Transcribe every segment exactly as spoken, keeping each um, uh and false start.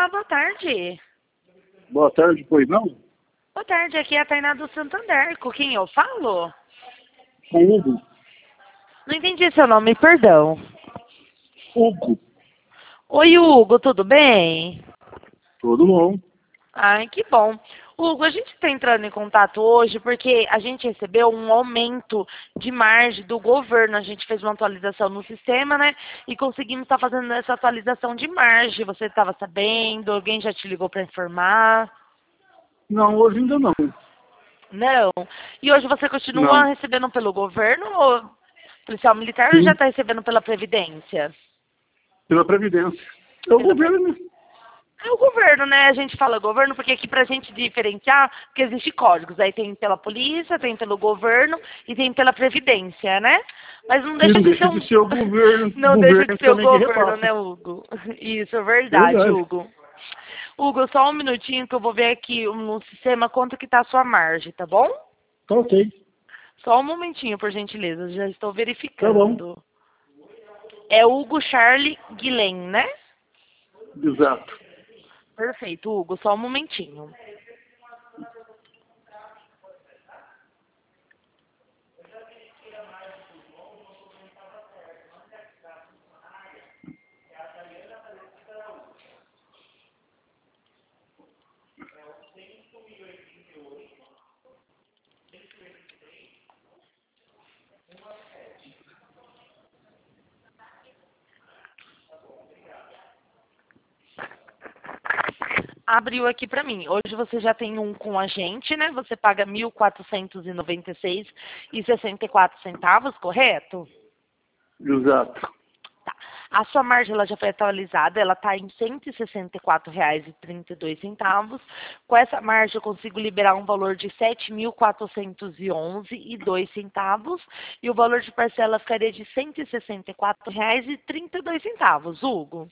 Olá, boa tarde. Boa tarde, pois não? Boa tarde, aqui é a Tainá do Santander. Com quem eu falo? Com Hugo. Não entendi seu nome, perdão. Hugo. Oi, Hugo, tudo bem? Tudo bom? Ai, que bom. Hugo, a gente está entrando em contato hoje porque a gente recebeu um aumento de margem do governo. A gente fez uma atualização no sistema, né? E conseguimos estar fazendo essa atualização de margem. Você estava sabendo? Alguém já te ligou para informar? Não, hoje ainda não. Não. E hoje você continua Não. recebendo pelo governo ou policial militar ou já Sim, está recebendo pela Previdência? pela Previdência. É o Pela Pre- governo. É o governo, né? A gente fala governo porque aqui pra gente diferenciar, porque existe códigos. Aí tem pela polícia, tem pelo governo e tem pela Previdência, né? Mas não E deixa não de ser deixa um... de ser o governo. Não O deixa de governo ser o também que governo, repassa. né, Hugo? Isso, é verdade, Verdade. Hugo. Hugo, só um minutinho que eu vou ver aqui no sistema quanto que tá a sua margem, tá bom? Tá ok. Só um momentinho, por gentileza, já estou Tá bom. verificando. É Hugo Charlie Guilhem, né? Exato. Perfeito, Hugo, só um momentinho. Abriu aqui para mim. Hoje você já tem um com a gente, né? Você paga mil quatrocentos e noventa e seis e sessenta e quatro centavos, correto? Exato. Tá. A sua margem ela já foi atualizada, ela está em cento e sessenta e quatro reais e trinta e dois centavos. Com essa margem eu consigo liberar um valor de sete mil quatrocentos e onze reais e dois centavos e o valor de parcela ficaria de cento e sessenta e quatro reais e trinta e dois centavos, Hugo.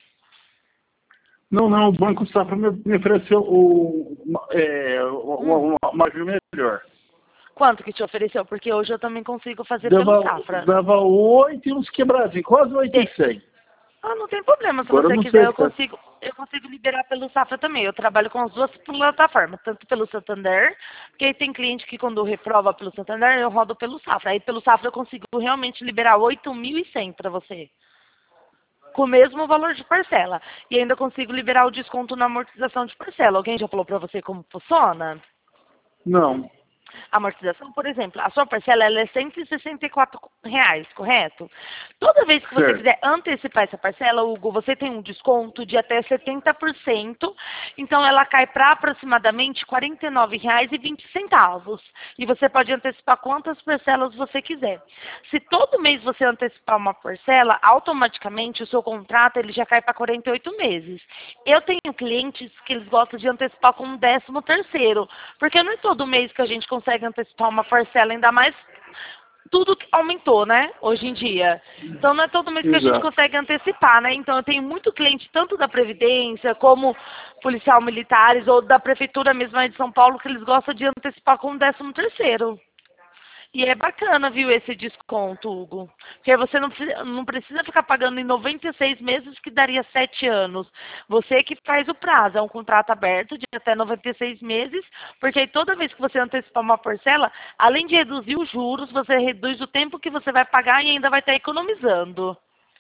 Não, não, o Banco Safra me, me ofereceu o, uma, é, uma, Hum. uma margem melhor. Quanto que te ofereceu? Porque hoje eu também consigo fazer pelo Dava, Safra. dava oito e uns quebradinhos, quase oito e Te- cem. Ah, não tem problema. Se Agora eu você não quiser, sei eu se tá. consigo, eu consigo liberar pelo Safra também. Eu trabalho com as duas plataformas, tanto pelo Santander, porque aí tem cliente que quando reprova pelo Santander, eu rodo pelo Safra. Aí pelo Safra eu consigo realmente liberar oito mil e cem para você, com o mesmo valor de parcela. E ainda consigo liberar o desconto na amortização de parcela. Alguém já falou para você como funciona? Não. A amortização, por exemplo, a sua parcela ela é cento e sessenta e quatro reais, correto? Toda vez que você Certo. quiser antecipar essa parcela, Hugo, você tem um desconto de até setenta por cento, então ela cai para aproximadamente quarenta e nove reais e vinte centavos. E você pode antecipar quantas parcelas você quiser. Se todo mês você antecipar uma parcela, automaticamente o seu contrato ele já cai para quarenta e oito meses. Eu tenho clientes que eles gostam de antecipar com um décimo terceiro, porque não é todo mês que a gente consegue antecipar uma parcela, ainda mais tudo que aumentou, né, hoje em dia. Então não é todo mês que a gente Exato. consegue antecipar, né? Então eu tenho muito cliente, tanto da Previdência, como policial militares, ou da Prefeitura mesmo aí de São Paulo, que eles gostam de antecipar com um décimo terceiro. E é bacana, viu, esse desconto, Hugo. Porque você não precisa, não precisa ficar pagando em noventa e seis meses, que daria sete anos. Você que faz o prazo, é um contrato aberto de até noventa e seis meses, porque aí toda vez que você antecipar uma parcela, além de reduzir os juros, você reduz o tempo que você vai pagar e ainda vai estar economizando.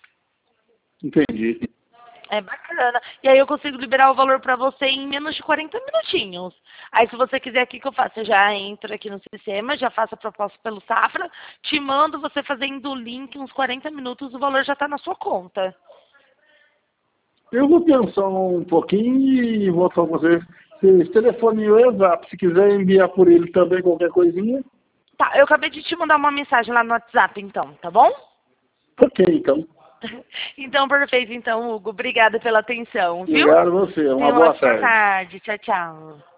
Entendi. É bacana. E aí eu consigo liberar o valor para você em menos de quarenta minutinhos. Aí se você quiser aqui que eu faço, eu já entro aqui no sistema, já faço a proposta pelo Safra, te mando, você fazendo o link, uns quarenta minutos, o valor já está na sua conta. Eu vou pensar um pouquinho e voltar com você. Esse telefone é o WhatsApp. Se quiser enviar por ele também qualquer coisinha, Tá, eu acabei de te mandar uma mensagem lá no WhatsApp, então, tá bom? ok, então. Então, perfeito, então, Hugo. Obrigada pela atenção, viu? Obrigado a você. Uma Tenha uma boa ótima tarde. tarde. Tchau, tchau.